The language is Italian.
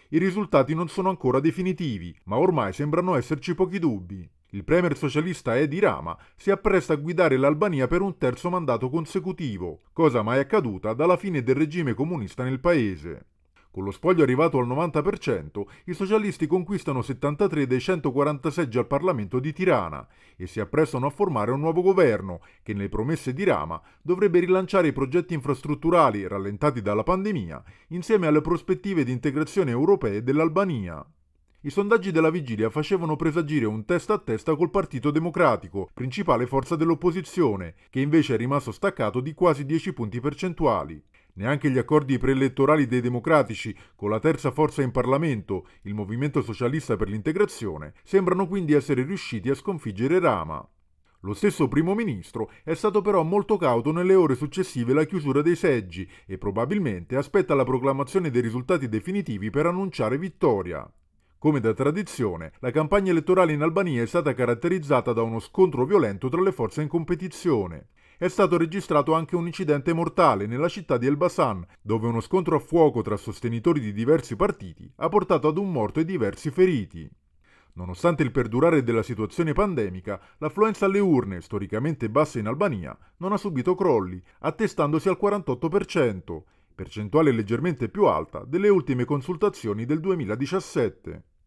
i risultati non sono ancora definitivi, ma ormai sembrano esserci pochi dubbi. Il premier socialista Edi Rama si appresta a guidare l'Albania per un terzo mandato consecutivo, cosa mai accaduta dalla fine del regime comunista nel paese. Con lo spoglio arrivato al 90%, i socialisti conquistano 73 dei 140 seggi al Parlamento di Tirana e si apprestano a formare un nuovo governo che, nelle promesse di Rama, dovrebbe rilanciare i progetti infrastrutturali rallentati dalla pandemia, insieme alle prospettive di integrazione europee dell'Albania. I sondaggi della vigilia facevano presagire un testa a testa col Partito Democratico, principale forza dell'opposizione, che invece è rimasto staccato di quasi 10 punti percentuali. Neanche gli accordi preelettorali dei democratici con la terza forza in Parlamento, il Movimento Socialista per l'Integrazione, sembrano quindi essere riusciti a sconfiggere Rama. Lo stesso primo ministro è stato però molto cauto nelle ore successive alla chiusura dei seggi e probabilmente aspetta la proclamazione dei risultati definitivi per annunciare vittoria. Come da tradizione, la campagna elettorale in Albania è stata caratterizzata da uno scontro violento tra le forze in competizione. È stato registrato anche un incidente mortale nella città di Elbasan, dove uno scontro a fuoco tra sostenitori di diversi partiti ha portato ad un morto e diversi feriti. Nonostante il perdurare della situazione pandemica, l'affluenza alle urne, storicamente bassa in Albania, non ha subito crolli, attestandosi al 48%, percentuale leggermente più alta delle ultime consultazioni del 2017.